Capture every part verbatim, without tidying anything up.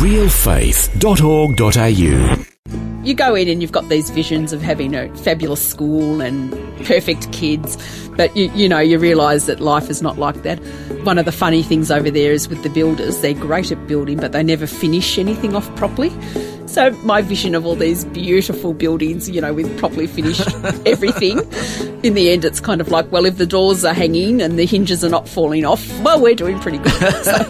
real faith dot org dot a u. You go in and you've got these visions of having a fabulous school and perfect kids, but you, you know, you realise that life is not like that. One of the funny things over there is with the builders, they're great at building, but they never finish anything off properly. So my vision of all these beautiful buildings, you know, with properly finished everything, in the end it's kind of like, well, if the doors are hanging and the hinges are not falling off, well, we're doing pretty good. So.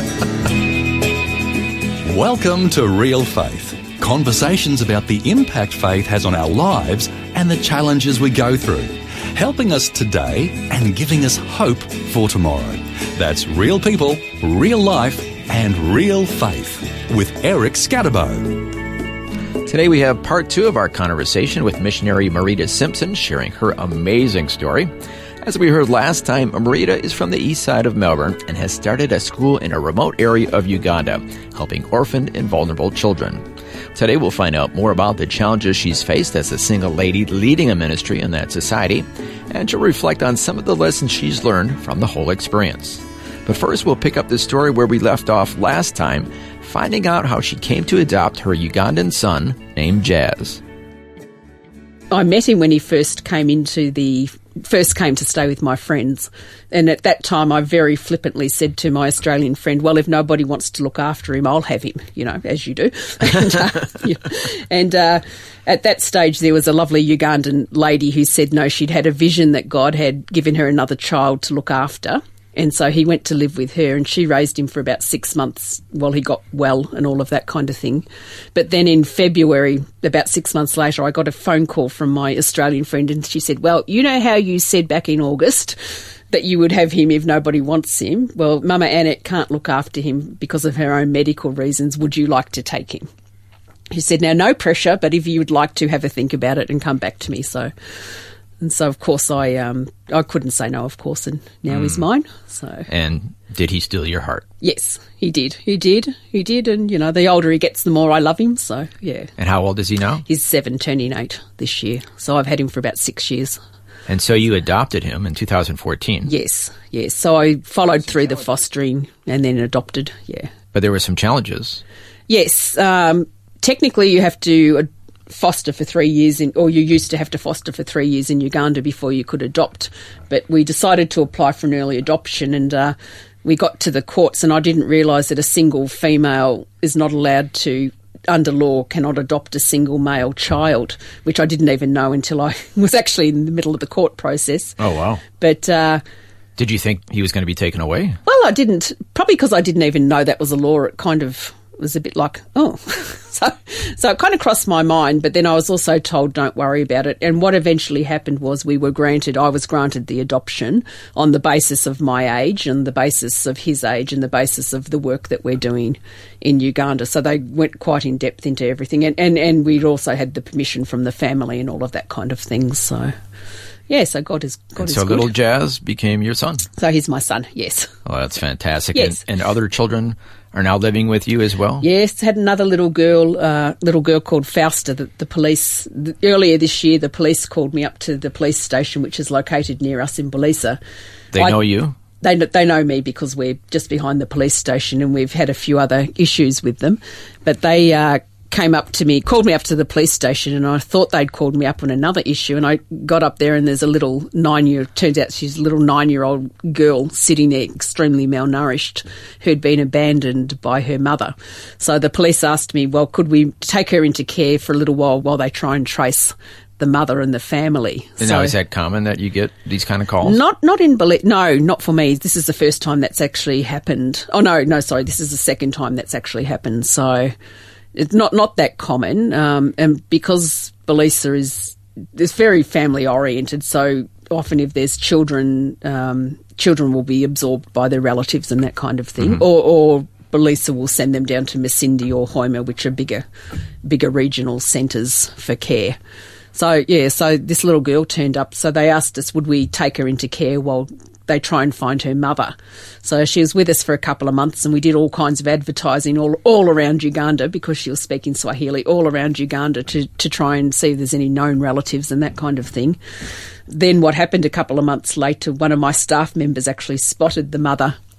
Welcome to Real Faith. Conversations about the impact faith has on our lives and the challenges we go through, helping us today and giving us hope for tomorrow. That's real people, real life, and real faith with Eric Scatterbo. Today we have part two of our conversation with missionary Marita Simpson sharing her amazing story. As we heard last time, Marita is from the east side of Melbourne and has started a school in a remote area of Uganda, helping orphaned and vulnerable children. Today we'll find out more about the challenges she's faced as a single lady leading a ministry in that society, and she'll reflect on some of the lessons she's learned from the whole experience. But first we'll pick up the story where we left off last time, finding out how she came to adopt her Ugandan son named Jazz. I met him when he first came into the first came to stay with my friends, and at that time I very flippantly said to my Australian friend, well, if nobody wants to look after him, I'll have him, you know, as you do. and uh, yeah. and uh, at that stage there was a lovely Ugandan lady who said no, she'd had a vision that God had given her another child to look after. And so he went to live with her and she raised him for about six months while he got well and all of that kind of thing. But then in February, about six months later, I got a phone call from my Australian friend and she said, well, you know how you said back in August that you would have him if nobody wants him? Well, Mama Annette can't look after him because of her own medical reasons. Would you like to take him? He said, now, no pressure, but if you would like to, have a think about it and come back to me. So... And so, of course, I um, I couldn't say no, of course, and now mm. he's mine. So, and did he steal your heart? Yes, he did. He did. He did. And, you know, the older he gets, the more I love him. So, yeah. And how old is he now? He's seven, turning eight this year. So I've had him for about six years. And so you adopted him in two thousand fourteen? Yes, yes. So I followed through the fostering and then adopted, yeah. But there were some challenges. Yes. Um, technically, you have to... Ad- foster for three years, in, or you used to have to foster for three years in Uganda before you could adopt. But we decided to apply for an early adoption, and uh, we got to the courts, and I didn't realise that a single female is not allowed to, under law, cannot adopt a single male child, which I didn't even know until I was actually in the middle of the court process. Oh, wow. But... Uh, Did you think he was going to be taken away? Well, I didn't. Probably because I didn't even know that was a law. It kind of... was a bit like, oh, so so it kind of crossed my mind, but then I was also told don't worry about it. And what eventually happened was we were granted, I was granted the adoption on the basis of my age and the basis of his age and the basis of the work that we're doing in Uganda. So they went quite in depth into everything. And, and, and we'd also had the permission from the family and all of that kind of thing. So... yeah, so God is God and is so good. little Jazz became your son. So he's my son, yes. Oh, that's fantastic. Yes. And, and other children are now living with you as well? Yes, had another little girl, uh, little girl called Fausta. The, the police, the, earlier this year, the police called me up to the police station, which is located near us in Belisa. They I, know you? They, they know me because we're just behind the police station and we've had a few other issues with them. But they... Uh, came up to me, called me up to the police station, and I thought they'd called me up on another issue, and I got up there and there's a little nine-year, turns out she's a little nine-year-old girl sitting there extremely malnourished who'd been abandoned by her mother. So the police asked me, well, could we take her into care for a little while while they try and trace the mother and the family. And so, now, is that common that you get these kind of calls? Not not in Bali- No, not for me. This is the first time that's actually happened. Oh, no, no, sorry. This is the second time that's actually happened. So it's not, not that common. Um, and because Belisa is, is very family-oriented, so often if there's children, um, children will be absorbed by their relatives and that kind of thing. Mm-hmm. Or... or Belisa will send them down to Masindi or Hoima, which are bigger, bigger regional centres for care. So, yeah, so this little girl turned up. So they asked us, would we take her into care while they try and find her mother? So she was with us for a couple of months, and we did all kinds of advertising all, all around Uganda, because she was speaking Swahili, all around Uganda to, to try and see if there's any known relatives and that kind of thing. Then what happened a couple of months later, one of my staff members actually spotted the mother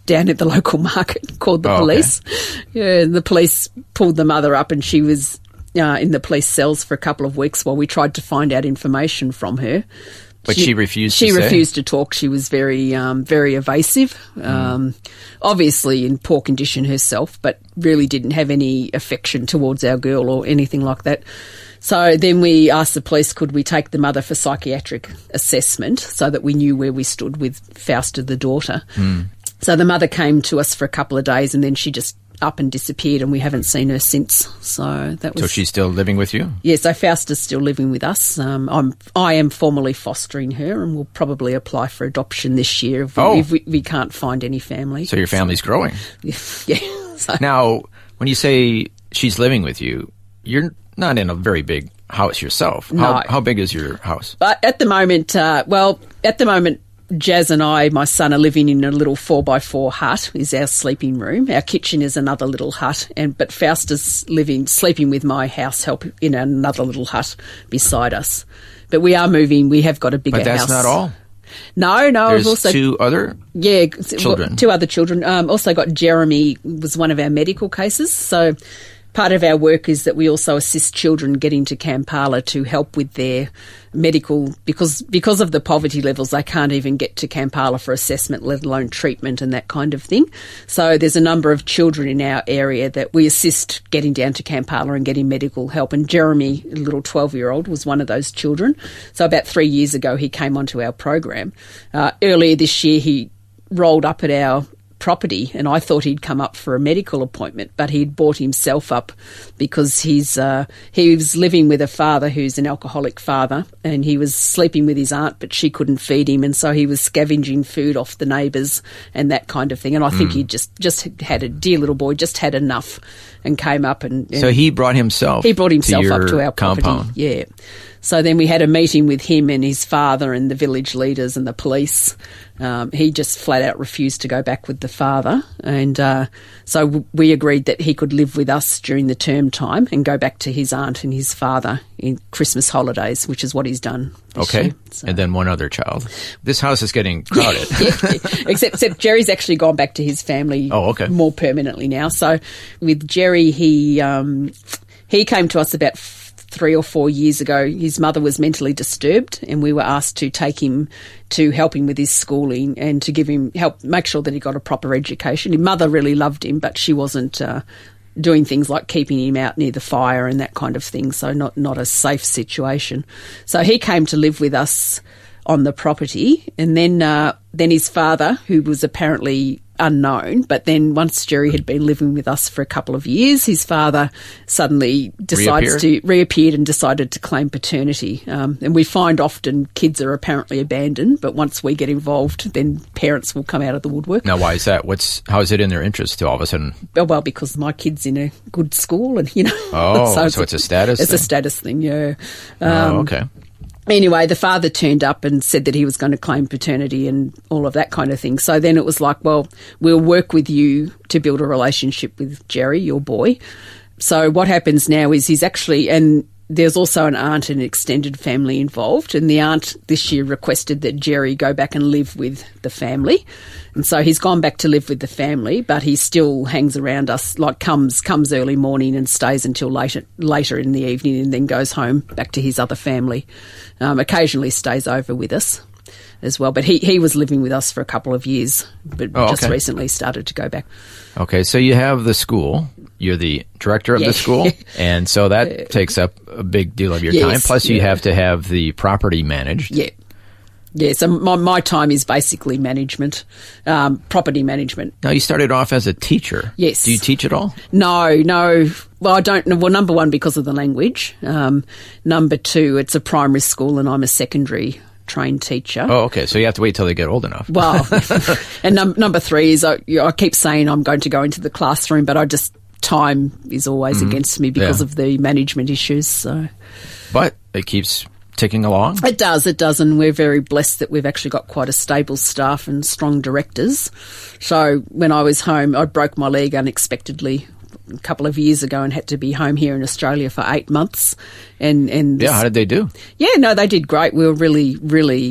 down at the local market, called the Oh, police. Yeah, and the police pulled the mother up, and she was uh, in the police cells for a couple of weeks while we tried to find out information from her. But she, she refused She to say? refused to talk. She was very, um, very evasive. Mm. Um, obviously in poor condition herself, but really didn't have any affection towards our girl or anything like that. So then we asked the police, could we take the mother for psychiatric assessment so that we knew where we stood with Fausta, the daughter. Mm. So the mother came to us for a couple of days, and then she just up and disappeared, and we haven't seen her since. So that was. So she's still living with you? Yes, so Fausta's still living with us. Um, I'm I am formally fostering her, and we'll probably apply for adoption this year if we, oh. if we, we can't find any family. So your family's growing. Yeah. So. Now, when you say she's living with you, you're not in a very big house yourself. No. How, how big is your house? But at the moment, uh, well, at the moment, Jazz and I, my son, are living in a little four by four hut. Is our sleeping room. Our kitchen is another little hut, and but Fausta's living, sleeping with my house help in another little hut beside us. But we are moving. We have got a bigger house. But that's house. not all. No, no. There's I've also two other yeah children. Two other children. Um, also got Jeremy was one of our medical cases. So part of our work is that we also assist children getting to Kampala to help with their medical, because because of the poverty levels, they can't even get to Kampala for assessment, let alone treatment and that kind of thing. So there's a number of children in our area that we assist getting down to Kampala and getting medical help. And Jeremy, a little twelve-year-old, was one of those children. So about three years ago, he came onto our program. Uh, earlier this year, he rolled up at our property, and I thought he'd come up for a medical appointment, but he'd brought himself up because he's uh, he was living with a father who's an alcoholic father, and he was sleeping with his aunt, but she couldn't feed him, and so he was scavenging food off the neighbours and that kind of thing. And I think mm. he just just had a dear little boy, just had enough, and came up and, and so he brought himself. He brought himself to up to our compound. property. Yeah. So then we had a meeting with him and his father and the village leaders and the police. Um, he just flat out refused to go back with the father. And uh, so w- we agreed that he could live with us during the term time and go back to his aunt and his father in Christmas holidays, which is what he's done this Okay. year, so. And then one other child. This house is getting crowded. yeah, yeah. Except, except Jerry's actually gone back to his family oh, okay. more permanently now. So with Jerry, he um, he came to us about f- three or four years ago. His mother was mentally disturbed, and we were asked to take him to help him with his schooling and to give him help, make sure that he got a proper education. His mother really loved him, but she wasn't uh, doing things like keeping him out near the fire and that kind of thing, so not, not a safe situation. So he came to live with us on the property, and then uh, then his father, who was apparently unknown, but then once Jerry had been living with us for a couple of years, his father suddenly decides reappeared? to reappeared and decided to claim paternity. Um, and we find often kids are apparently abandoned, but once we get involved, then parents will come out of the woodwork. Now, why is that? What's how is it in their interest to all of a sudden? Well, well because my kid's in a good school, and you know. Oh, so, so it's a status. It's thing? a status thing, yeah. Um, oh, okay. Anyway, the father turned up and said that he was going to claim paternity and all of that kind of thing. So then it was like, well, we'll work with you to build a relationship with Jerry, your boy. So what happens now is he's actually, and there's also an aunt and extended family involved, and the aunt this year requested that Jerry go back and live with the family. And so he's gone back to live with the family, but he still hangs around us, like comes comes early morning and stays until later later in the evening, and then goes home back to his other family. Um, occasionally stays over with us as well, but he, he was living with us for a couple of years, but oh, just okay. recently started to go back. Okay, so you have the school. You're the director of yeah. the school, and so that uh, takes up a big deal of your yes, time. Plus, you yeah. have to have the property managed. Yeah. Yeah, so my, my time is basically management, um, property management. Now, you started off as a teacher. Yes. Do you teach at all? No, no. Well, I don't know. Well, number one, because of the language. Um, number two, it's a primary school and I'm a secondary trained teacher. Oh, okay. So you have to wait till they get old enough. Well, and num- number three is I, I keep saying I'm going to go into the classroom, but I just, time is always mm-hmm. against me because yeah. of the management issues. So, But it keeps ticking along? It does, it does, and we're very blessed that we've actually got quite a stable staff and strong directors. So when I was home, I broke my leg unexpectedly a couple of years ago and had to be home here in Australia for eight months. And, and yeah, how did they do? Yeah, no, they did great. We were really, really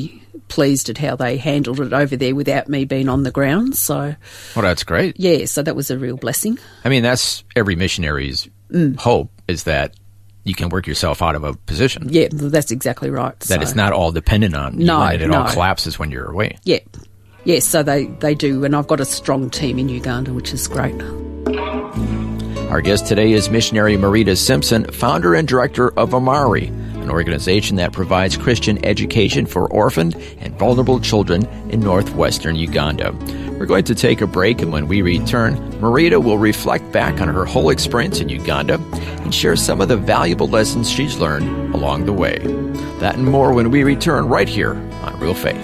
pleased at how they handled it over there without me being on the ground. So, well, that's great. Yeah, so that was a real blessing. I mean, that's every missionary's mm. hope, is that you can work yourself out of a position. Yeah, that's exactly right. That so. It's not all dependent on you, no, and it no. all collapses when you're away. Yeah. Yes, so they, they do, and I've got a strong team in Uganda, which is great. Our guest today is missionary Marita Simpson, founder and director of Amari, an organization that provides Christian education for orphaned and vulnerable children in northwestern Uganda. We're going to take a break, and when we return, Marita will reflect back on her whole experience in Uganda and share some of the valuable lessons she's learned along the way. That and more when we return right here on Real Faith.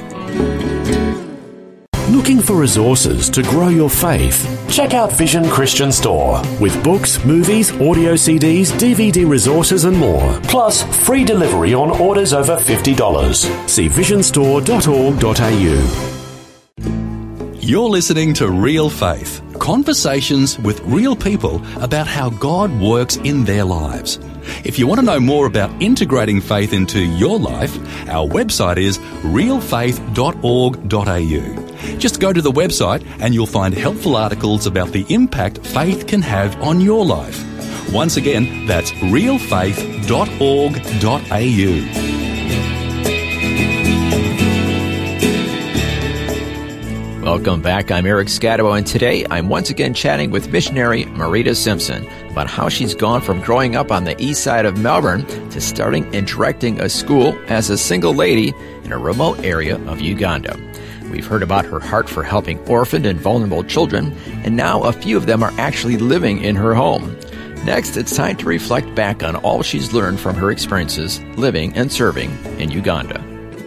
Looking for resources to grow your faith? Check out Vision Christian Store with books, movies, audio C Ds, D V D resources and more. Plus, free delivery on orders over fifty dollars. See vision store dot org dot a u. You're listening to Real Faith, conversations with real people about how God works in their lives. If you want to know more about integrating faith into your life, our website is real faith dot org dot a u. Just go to the website and you'll find helpful articles about the impact faith can have on your life. Once again, that's real faith dot org dot a u. Welcome back. I'm Eric Scatabo, and today I'm once again chatting with missionary Marita Simpson about how she's gone from growing up on the east side of Melbourne to starting and directing a school as a single lady in a remote area of Uganda. We've heard about her heart for helping orphaned and vulnerable children, and now a few of them are actually living in her home. Next, it's time to reflect back on all she's learned from her experiences living and serving in Uganda.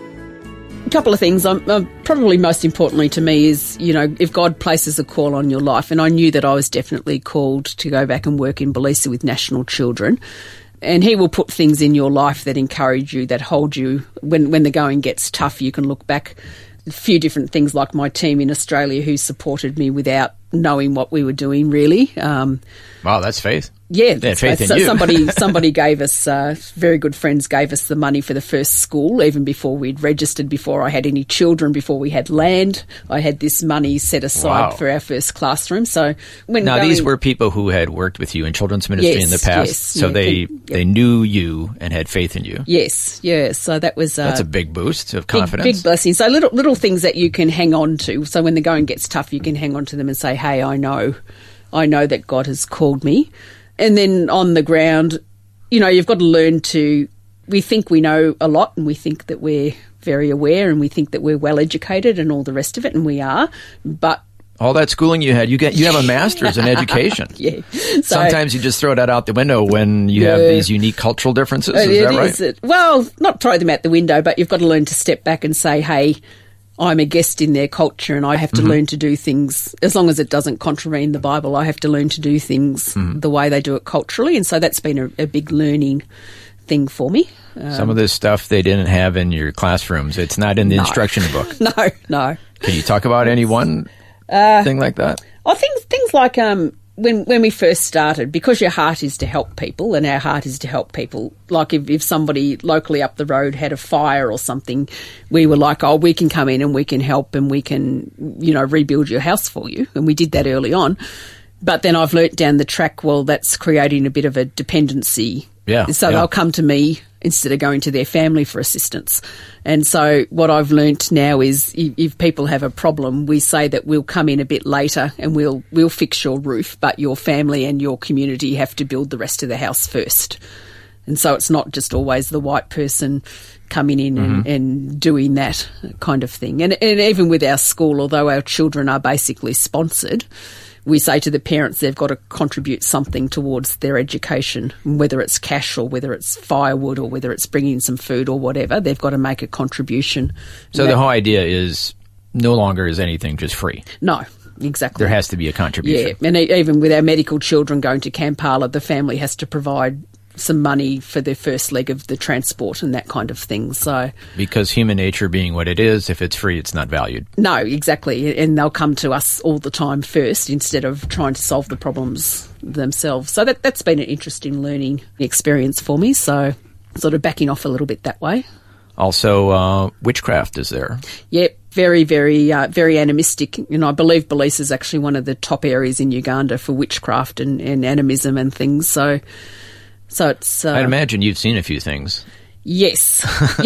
A couple of things. Um, uh, probably most importantly to me is, you know, if God places a call on your life, and I knew that I was definitely called to go back and work in Belisa with national children, and he will put things in your life that encourage you, that hold you. When, when the going gets tough, you can look back. A few different things, like my team in Australia who supported me without knowing what we were doing, really. Um, wow, that's faith. Yeah, they had faith in so you. somebody somebody gave us, uh, very good friends gave us the money for the first school, even before we'd registered, before I had any children, before we had land. I had this money set aside wow. for our first classroom. So when now going, these were people who had worked with you in children's ministry yes, in the past, yes, so yeah, they can, they yep. knew you and had faith in you. Yes, yeah. So that was uh, that's a big boost of confidence. Big, big blessing. So little little things that you can hang on to. So when the going gets tough, you can hang on to them and say, "Hey, I know, I know that God has called me." And then on the ground, you know, you've got to learn to, we think we know a lot, and we think that we're very aware, and we think that we're well educated and all the rest of it, and we are, but all that schooling you had, you get you have a master's in education. Yeah. So, sometimes you just throw that out the window when you yeah, have these unique cultural differences. Is it that right? Is it, well, not throw them out the window, but you've got to learn to step back and say, hey, I'm a guest in their culture, and I have to mm-hmm. learn to do things, as long as it doesn't contravene the Bible, I have to learn to do things mm-hmm. the way they do it culturally. And so that's been a, a big learning thing for me. Um, Some of this stuff they didn't have in your classrooms. It's not in the no. instruction book. no, no. Can you talk about any one uh, thing like that? I think things like um, when when we first started, because your heart is to help people, and our heart is to help people. Like if, if somebody locally up the road had a fire or something, we were like, oh, we can come in and we can help, and we can, you know, rebuild your house for you. And we did that early on. But then I've learnt down the track, well, that's creating a bit of a dependency. Yeah. So yeah. they'll come to me instead of going to their family for assistance. And so what I've learnt now is if, if people have a problem, we say that we'll come in a bit later and we'll we'll fix your roof, but your family and your community have to build the rest of the house first. And so it's not just always the white person coming in mm-hmm. and, and doing that kind of thing. And, and even with our school, although our children are basically sponsored, we say to the parents they've got to contribute something towards their education, whether it's cash or whether it's firewood or whether it's bringing some food or whatever. They've got to make a contribution. So that, the whole idea is no longer is anything just free. No, exactly. There has to be a contribution. Yeah, and even with our medical children going to Kampala, the family has to provide some money for their first leg of the transport and that kind of thing. So because human nature being what it is, if it's free, it's not valued. No, exactly. And they'll come to us all the time first instead of trying to solve the problems themselves. So that, that's been an interesting learning experience for me. So sort of backing off a little bit that way. Also, uh, witchcraft is there. Yep, very, very, uh, very animistic. And I believe Belize is actually one of the top areas in Uganda for witchcraft and, and animism and things. So, so it's. Uh, I'd imagine you've seen a few things. Yes.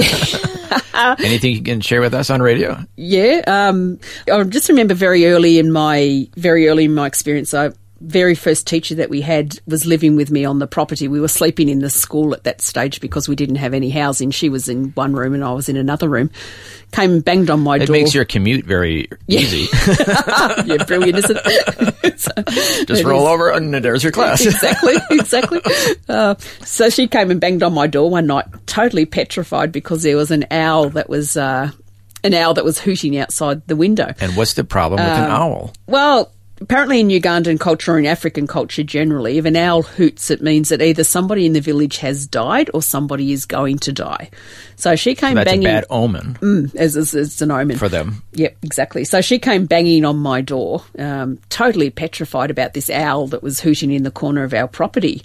Anything you can share with us on radio? Yeah. Um, I just remember very early in my very early in my experience, I. very first teacher that we had was living with me on the property. We were sleeping in the school at that stage because we didn't have any housing. She was in one room and I was in another room. Came and banged on my it door. It makes your commute very easy. Yeah, brilliant, isn't it? So, Just roll is. over and there's your class. Exactly, exactly. Uh, so she came and banged on my door one night, totally petrified because there was an owl that was uh, an owl that was hooting outside the window. And what's the problem with um, an owl? Well, apparently in Ugandan culture or in African culture generally, if an owl hoots, it means that either somebody in the village has died or somebody is going to die. So she came so that's banging. That's a bad omen. Mm, as, as, as an omen. For them. Yep, exactly. So she came banging on my door, um, totally petrified about this owl that was hooting in the corner of our property.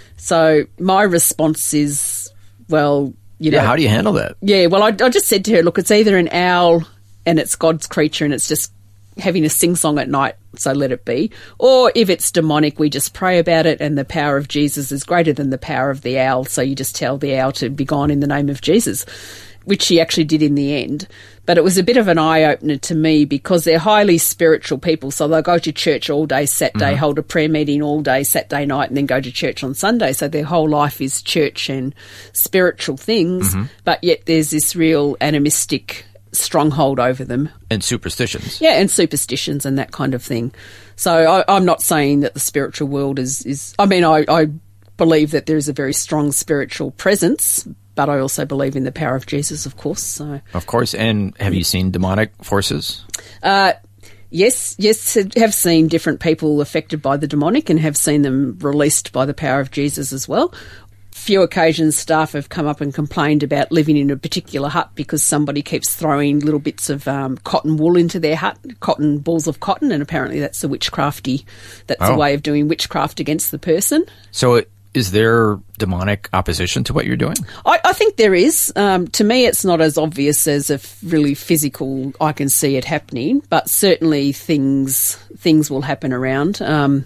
So my response is, well, you know. Yeah, how do you handle that? Yeah, well, I, I just said to her, look, it's either an owl and it's God's creature and it's just having a sing-song at night, so let it be. Or if it's demonic, we just pray about it and the power of Jesus is greater than the power of the owl, so you just tell the owl to be gone in the name of Jesus, which she actually did in the end. But it was a bit of an eye-opener to me because they're highly spiritual people, so they'll go to church all day Saturday, mm-hmm. hold a prayer meeting all day Saturday night and then go to church on Sunday, so their whole life is church and spiritual things, mm-hmm. but yet there's this real animistic stronghold over them. And superstitions. Yeah, and superstitions and that kind of thing. So I, I'm not saying that the spiritual world is... is I mean, I, I believe that there is a very strong spiritual presence, but I also believe in the power of Jesus, of course. So Of course. And have you seen demonic forces? Uh, yes, yes, have seen different people affected by the demonic and have seen them released by the power of Jesus as well. Few occasions staff have come up and complained about living in a particular hut because somebody keeps throwing little bits of um, cotton wool into their hut, cotton balls of cotton, and apparently that's a witchcrafty, that's oh. a way of doing witchcraft against the person. So is there demonic opposition to what you're doing? I, I think there is. Um, to me, it's not as obvious as a really physical, I can see it happening, but certainly things things will happen around. Um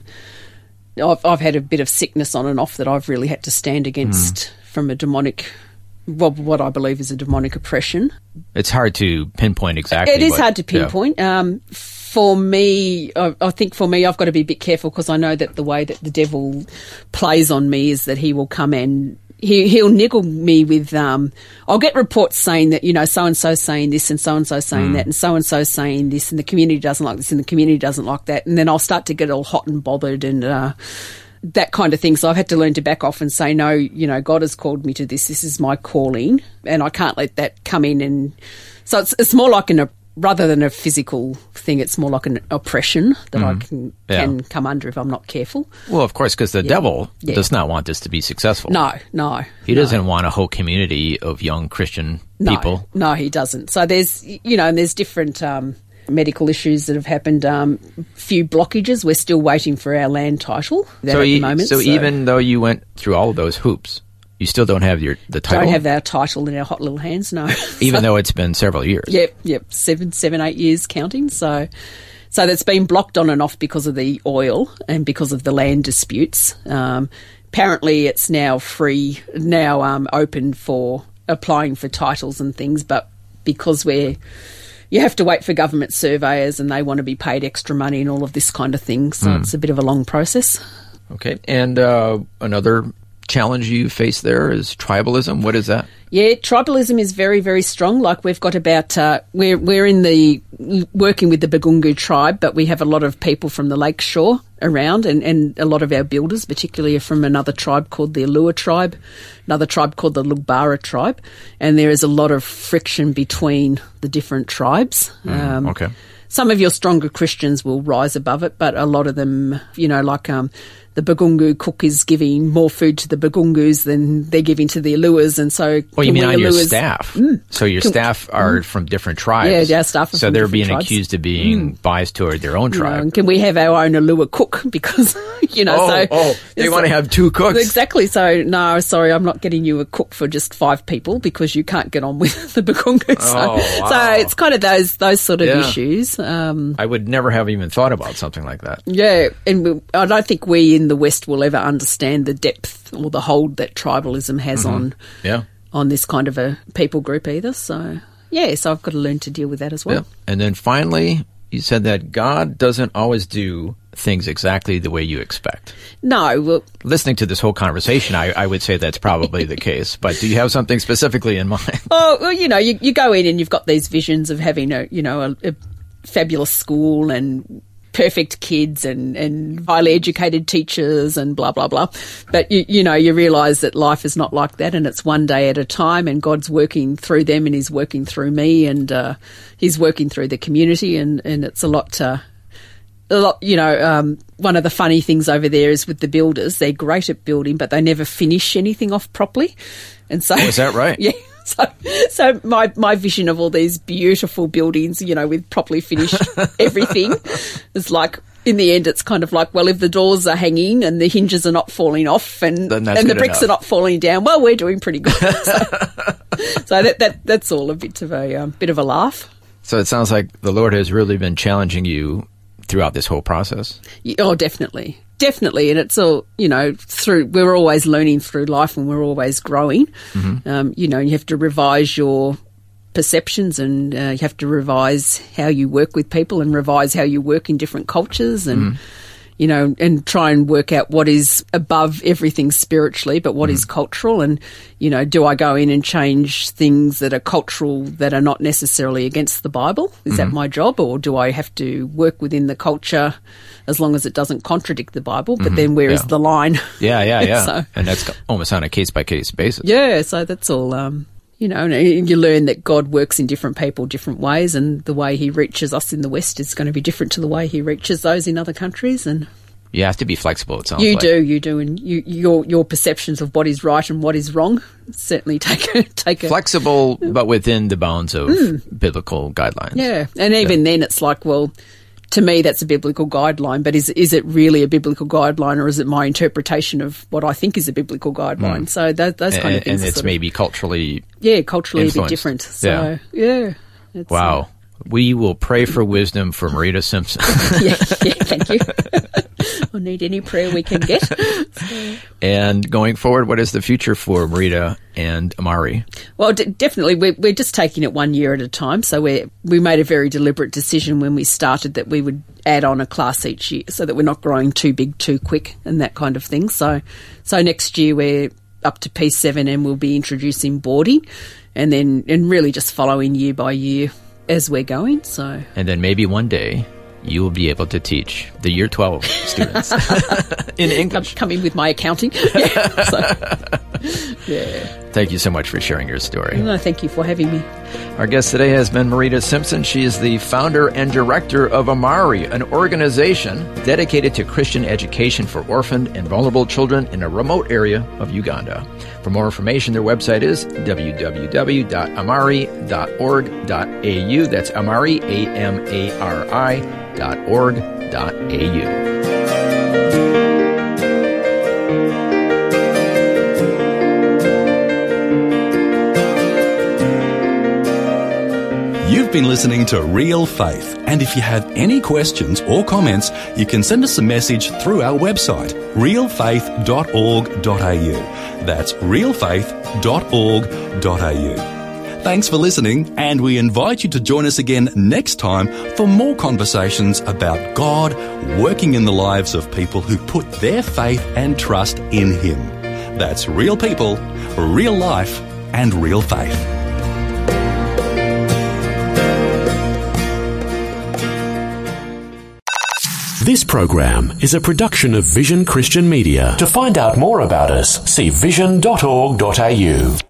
I've, I've had a bit of sickness on and off that I've really had to stand against mm. from a demonic, well, what I believe is a demonic oppression. It's hard to pinpoint exactly. It is what, hard to pinpoint. Yeah. Um, for me, I, I think for me, I've got to be a bit careful because I know that the way that the devil plays on me is that he will come and He, he'll niggle me with, um, I'll get reports saying that, you know, so-and-so saying this and so-and-so saying mm. that and so-and-so saying this and the community doesn't like this and the community doesn't like that. And then I'll start to get all hot and bothered and uh, that kind of thing. So I've had to learn to back off and say, no, you know, God has called me to this. This is my calling and I can't let that come in. And so it's, it's more like an rather than a physical thing, it's more like an oppression that mm. I can yeah. can come under if I'm not careful. Well, of course, because the yeah. devil yeah. does not want this to be successful. No, no. He no. doesn't want a whole community of young Christian people. No, no, he doesn't. So there's, you know, and there's different um, medical issues that have happened. Um, few blockages. We're still waiting for our land title so at you, the moment. So, so even though you went through all of those hoops, you still don't have your the title? Don't have our title in our hot little hands, no. Even so, though it's been several years? Yep, yep, seven, seven, eight years counting. So so that's been blocked on and off because of the oil and because of the land disputes. Um, apparently it's now free, now um, open for applying for titles and things, but because we're... You have to wait for government surveyors and they want to be paid extra money and all of this kind of thing, so mm. it's a bit of a long process. Okay, and uh, another... challenge you face there is tribalism. What is that? Yeah, tribalism is very, very strong. Like we've got about, uh, we're we're in the, working with the Bagungu tribe, but we have a lot of people from the Lakeshore around and, and a lot of our builders, particularly are from another tribe called the Alua tribe, another tribe called the Lugbara tribe, and there is a lot of friction between the different tribes. Mm, um, okay. Some of your stronger Christians will rise above it, but a lot of them, you know, like um, the Bagungu cook is giving more food to the Bagungus than they're giving to the Aluas, and so well, you mean on your Aluas, staff? Mm, so your can, staff are mm, from different tribes. Yeah, our staff are so from they're different being tribes. accused of being mm. biased toward their own tribe. You know, and can we have our own Alua cook? Because you know, oh, so oh, they want to have two cooks. Exactly. So no, sorry, I'm not getting you a cook for just five people because you can't get on with the Bagungu. So, oh, wow. so it's kind of those those sort of yeah. issues. Um, I would never have even thought about something like that. Yeah, and we, I don't think we in the West will ever understand the depth or the hold that tribalism has mm-hmm. on yeah. on this kind of a people group either. So yeah, so I've got to learn to deal with that as well. Yeah. And then finally, you said that God doesn't always do things exactly the way you expect. No. Well, listening to this whole conversation, I, I would say that's probably the case. But do you have something specifically in mind? Oh, well, you know, you, you go in and you've got these visions of having a, you know, a, a fabulous school and perfect kids and, and highly educated teachers and blah, blah, blah. But, you, you know, you realise that life is not like that and it's one day at a time and God's working through them and he's working through me and uh, he's working through the community and, and it's a lot, uh, a lot, you know, um, one of the funny things over there is with the builders, they're great at building, but they never finish anything off properly. And so, oh, is that right? Yeah. So, so my, my vision of all these beautiful buildings, you know, with properly finished everything is like, in the end, it's kind of like, well, if the doors are hanging and the hinges are not falling off and, and the bricks enough. are not falling down, well, we're doing pretty good. So, so that, that that's all a bit of a um, bit of a laugh. So it sounds like the Lord has really been challenging you throughout this whole process. Oh, definitely. Definitely. And it's all, you know, through, we're always learning through life and we're always growing. Mm-hmm. Um, you know, you have to revise your perceptions and uh, you have to revise how you work with people and revise how you work in different cultures and, mm-hmm. you know, and try and work out what is above everything spiritually, but what mm-hmm. is cultural. And, you know, do I go in and change things that are cultural that are not necessarily against the Bible? Is mm-hmm. that my job? Or do I have to work within the culture as long as it doesn't contradict the Bible? But mm-hmm. then where yeah. is the line? Yeah, yeah, yeah. so, and that's almost on a case-by-case basis. Yeah, so that's all, um, you know, and you learn that God works in different people different ways and the way he reaches us in the West is going to be different to the way he reaches those in other countries. And you have to be flexible, it sounds you like. You do, you do. And you, your your perceptions of what is right and what is wrong certainly take a... Take a flexible, but within the bounds of mm. biblical guidelines. Yeah, and even yeah. then it's like, well, to me that's a biblical guideline, but is is it really a biblical guideline or is it my interpretation of what I think is a biblical guideline? Mm. So that, those kind and, of things. And it's maybe of, culturally Yeah, culturally influenced. a bit different. So, yeah. yeah it's, wow. Uh, we will pray for wisdom for Marita Simpson. yeah, yeah, thank you. We'll need any prayer we can get. So. And going forward, what is the future for Marita and Amari? Well, d- definitely, we're, we're just taking it one year at a time. So we we made a very deliberate decision when we started that we would add on a class each year so that we're not growing too big too quick and that kind of thing. So, so next year we're up to P seven and we'll be introducing boarding and then and really just following year by year as we're going. So, and then maybe one day you will be able to teach the year twelve students in English. Come, come in with my accounting. Yeah. So, yeah. Thank you so much for sharing your story. No, thank you for having me. Our guest today has been Marita Simpson. She is the founder and director of Amari, an organization dedicated to Christian education for orphaned and vulnerable children in a remote area of Uganda. For more information, their website is w w w dot amari dot org dot a u. That's Amari, A M A R I, dot org dot a u. You've been listening to Real Faith, and if you have any questions or comments, you can send us a message through our website, real faith dot org dot a u. That's real faith dot org dot a u. Thanks for listening, and we invite you to join us again next time for more conversations about God working in the lives of people who put their faith and trust in Him. That's real people, real life, and real faith. This program is a production of Vision Christian Media. To find out more about us, see vision dot org dot a u.